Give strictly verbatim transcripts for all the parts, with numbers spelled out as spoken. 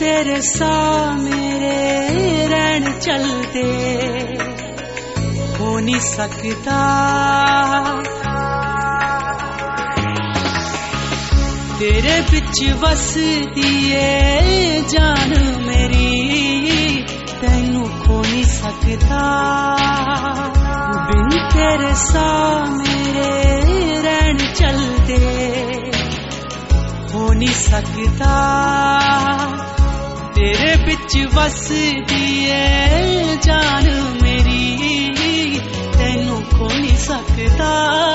तेरे सा मेरे रैन चलते हो नहीं सकता। तेरे बिच वसदी है जान मेरी, तैनू खो नहीं सकता। बिन तेरे सा मेरे रैन चलते हो नहीं सकता। तेरे बिच वसदी है जान मेरी, तैनू खो नहीं सकता।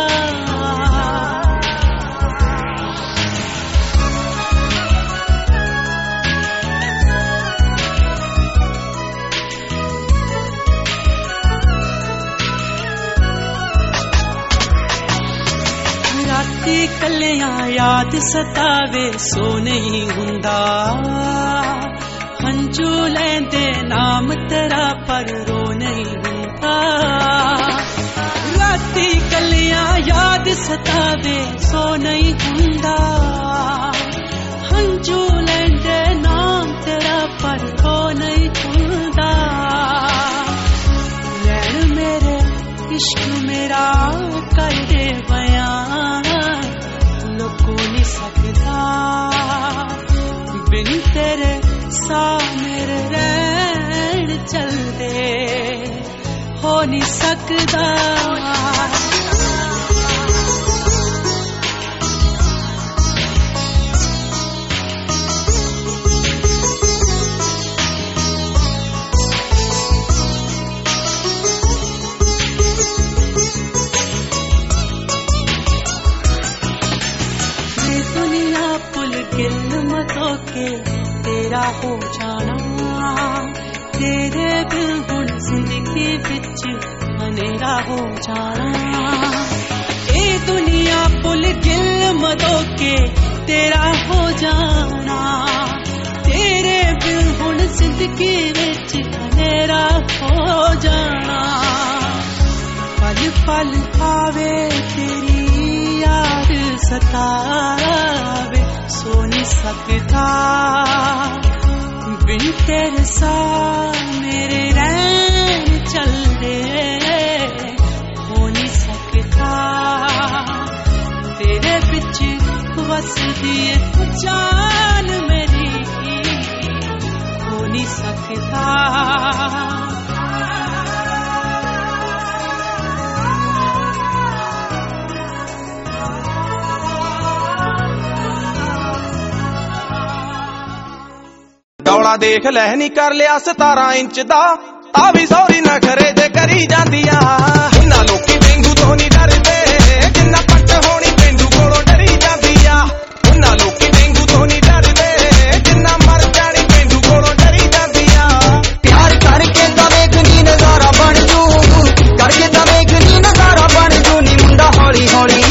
राती कलियां याद सतावे सो नहीं हुंदा, हंजू लेंदे नाम तेरा पर रो नहीं हुंदा। राती कलियां याद सतावे सो नहीं हुंदा, हंजू लेंदे नाम तेरा पर रो नहीं हुंदा। लैन मेरे इश्क मेरा कर दे बयान, लुको नहीं सकता। बिन तेरे सा मेरे रैन चलते हो नहीं सकता। दुनिया पुल गिल मतों के तेरा हो जाना, तेरे बिन हुण जिंदगी बिच अनेरा हो जाना। ए दुनिया पुल गिल मतों के तेरा हो जाना, तेरे बिन हुण जिंदगी बिच अनेरा हो जाना। पल पल आवे तेरी याद सतावे सो नहीं सकता। बिन तेरे सा मेरे रैन चलते हो नहीं सकता। तेरे बिच वसदी जान मेरी, हो नहीं सकता। दौड़ा देख लहनी कर लिया सतारा इंच दा, आ भी सौरी ना खरे जे करी जांदिया। इन्ना लोकी डेंगू तो नहीं डरदे, जिन्ना पट्ट होनी पेंडू कोलों डरी जांदिया। इन्ना लोकी डेंगू तो नहीं डरदे, जिन्ना मर जानी पेंडू कोलों डरी जांदिया। प्यार करके दा वेखनी नजारा बन जू, करके दा वेखनी नजारा बन जू। नी मुंडा हौली हौली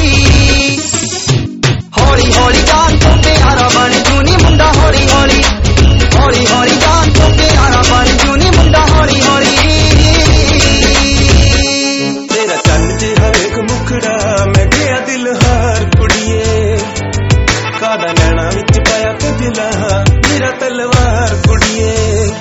हौली हौली जान तो प्यारा बन जू। नी मुंडा हौली हौली हौली हौली जान तो प्यारा बन जू। नी मुंडा हौली हौली। तेरा चन्न च हवेक मुखड़ा मैं गया दिल हार कुड़िए, कादा नैना विच पाया कुछ लहा मेरा तलवार कुड़िए।